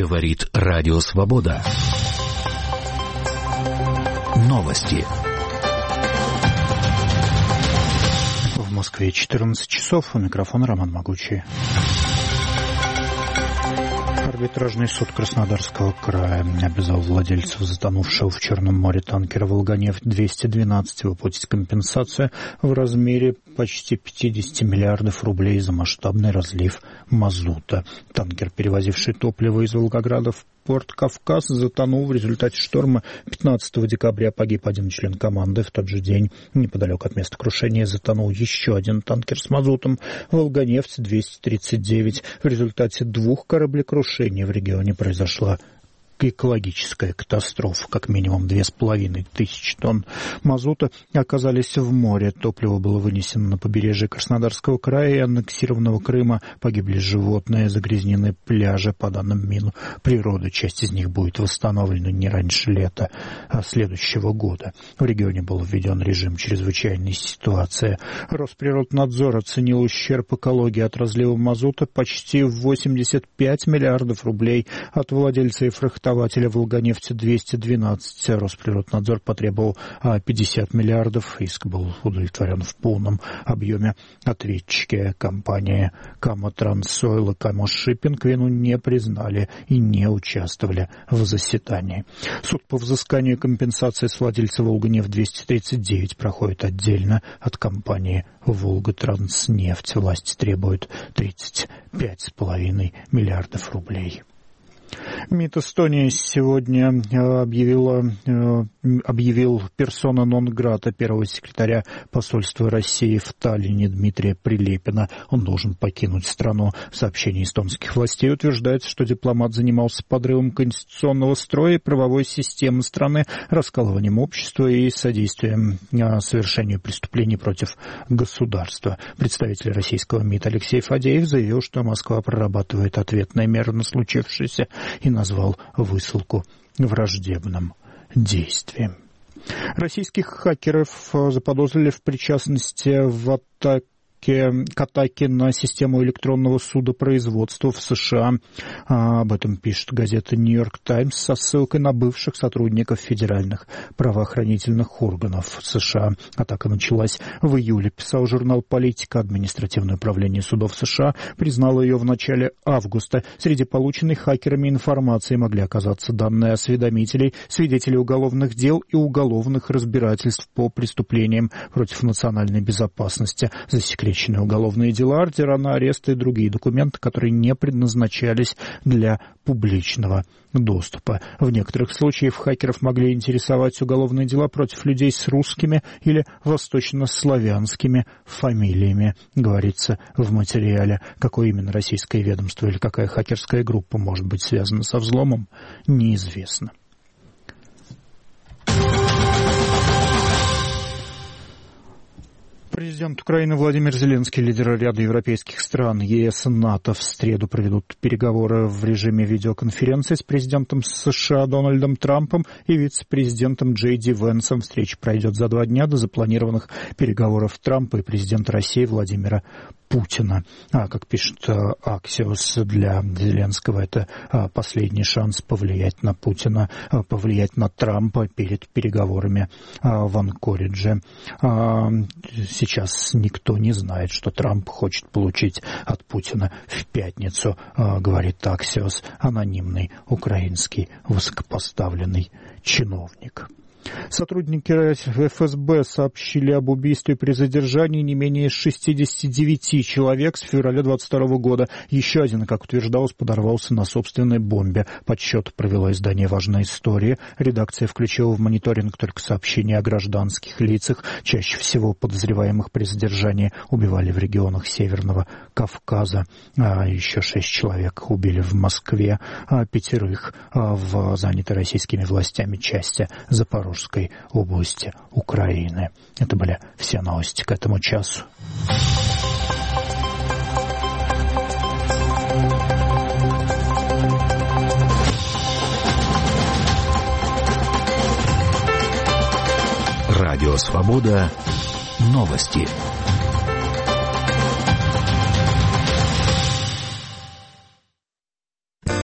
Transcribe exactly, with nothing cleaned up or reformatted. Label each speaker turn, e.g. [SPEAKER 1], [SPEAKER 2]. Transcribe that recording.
[SPEAKER 1] Говорит Радио Свобода. Новости.
[SPEAKER 2] В Москве четырнадцать часов. У микрофона Роман Могучий. Арбитражный суд Краснодарского края обязал владельцев затонувшего в Черном море танкера «Волганефть двести двенадцать» выплатить компенсацию в размере почти пятьдесят миллиардов рублей за масштабный разлив мазута. Танкер, перевозивший топливо из Волгограда в порт Кавказ, затонул в результате шторма. пятнадцатого декабря погиб один член команды. В тот же день неподалеку от места крушения затонул еще один танкер с мазутом «Волганефть двести тридцать девять». В результате двух кораблекрушений в регионе произошла экологическая катастрофа. Как минимум две с половиной тысячи тонн мазута оказались в море. Топливо было вынесено на побережье Краснодарского края и аннексированного Крыма. Погибли животные, загрязнены пляжи. По данным Минприроды, часть из них будет восстановлена не раньше лета следующего года. В регионе был введен режим чрезвычайной ситуации. Росприроднадзор оценил ущерб экологии от разлива мазута почти в восемьдесят пять миллиардов рублей. От владельца и фрахтователя «Волганефти двести двенадцать» Росприроднадзор потребовал пятьдесят миллиардов. Иск был удовлетворен в полном объеме. Ответчики компании «Каматрансойл» и «Камошиппинг» вину не признали и не участвовали в заседании. Суд по взысканию компенсации с владельца «Волганефть двести тридцать девять» проходит отдельно от компании «Волготранснефть». Власти требуют тридцать пять с половиной миллиардов рублей. МИД Эстонии сегодня объявила, объявил персона нон-грата первого секретаря посольства России в Таллине Дмитрия Прилепина. Он должен покинуть страну. В сообщении эстонских властей утверждается, что дипломат занимался подрывом конституционного строя и правовой системы страны, раскалыванием общества и содействием совершению преступлений против государства. Представитель российского МИД Алексей Фадеев заявил, что Москва прорабатывает ответные меры на случившееся, и назвал высылку враждебным действием. Российских хакеров заподозрили в причастности в атаке к атаке на систему электронного судопроизводства в США. Об этом пишет газета «Нью-Йорк Таймс» со ссылкой на бывших сотрудников федеральных правоохранительных органов США. Атака началась в июле, писал журнал «Политика». Административное управление судов США признало ее в начале августа. Среди полученной хакерами информации могли оказаться данные осведомителей, свидетелей уголовных дел и уголовных разбирательств по преступлениям против национальной безопасности, засекреченные уголовные дела, ордера на арест и другие документы, которые не предназначались для публичного доступа. В некоторых случаях хакеров могли интересовать уголовные дела против людей с русскими или восточнославянскими фамилиями, говорится в материале. Какое именно российское ведомство или какая хакерская группа может быть связана со взломом, неизвестно. Президент Украины Владимир Зеленский, лидеры ряда европейских стран, ЕС и НАТО в среду проведут переговоры в режиме видеоконференции с президентом США Дональдом Трампом и вице-президентом Джей Ди Венсом. Встреча пройдет за два дня до запланированных переговоров Трампа и президента России Владимира Путина. А, как пишет Аксиос, для Зеленского это а, последний шанс повлиять на Путина, а, повлиять на Трампа перед переговорами а, в Анкоридже. А, сейчас никто не знает, что Трамп хочет получить от Путина в пятницу, а, говорит Аксиос, анонимный украинский высокопоставленный чиновник. Сотрудники эф эс бэ сообщили об убийстве при задержании не менее шестидесяти девяти человек с февраля двадцать второго года. Еще один, как утверждалось, подорвался на собственной бомбе. Подсчет провело издание «Важная история». Редакция включила в мониторинг только сообщения о гражданских лицах. Чаще всего подозреваемых при задержании убивали в регионах Северного Кавказа. А еще шесть человек убили в Москве, а пятерых в занятой российскими властями части Запорожья области Украины. Это были все новости к этому часу.
[SPEAKER 1] Радио Свобода. Новости.